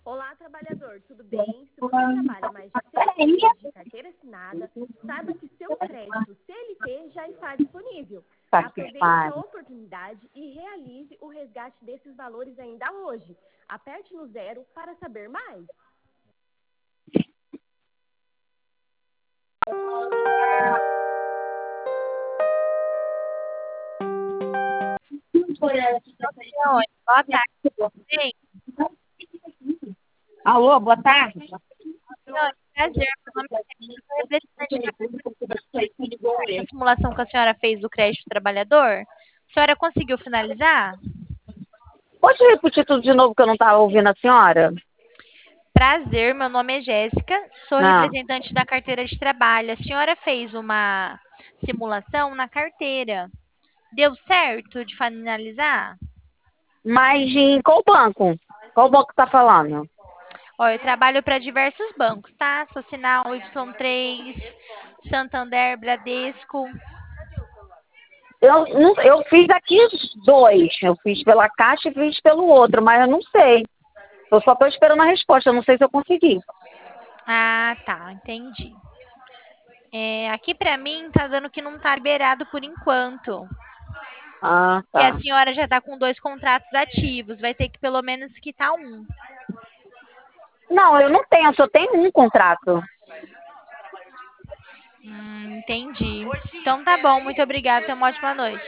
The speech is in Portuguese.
Olá, trabalhador, tudo bem? Se você trabalha mais de 6 meses de carteira assinada, saiba que seu crédito CLT já está disponível. Aproveite a oportunidade e realize o resgate desses valores ainda hoje. Aperte no 0 para saber mais. Boa tarde, bem? Alô, boa tarde. Prazer, meu nome é sou representante da simulação que a senhora fez do crédito trabalhador. A senhora conseguiu finalizar? Pode repetir tudo de novo que eu não estava ouvindo a senhora? Prazer, meu nome é Jéssica, sou Ah, representante da carteira de trabalho. A senhora fez uma simulação na carteira. Deu certo de finalizar? mas em qual banco? Qual banco está falando? Ó, eu trabalho para diversos bancos, tá? Sou Sinal Y3, Santander, Bradesco. Eu fiz aqui dois. Eu fiz pela Caixa e fiz pelo outro, mas eu não sei. Eu só estou esperando a resposta. Eu não sei se eu consegui. Ah, tá, entendi. Aqui pra mim tá dando que não tá liberado por enquanto. Ah, Que a tá. senhora já tá com 2 contratos ativos, vai ter que pelo menos quitar um. Não, eu não tenho. Eu só tenho um contrato. Entendi. Então tá bom, muito obrigada, tenha uma ótima noite.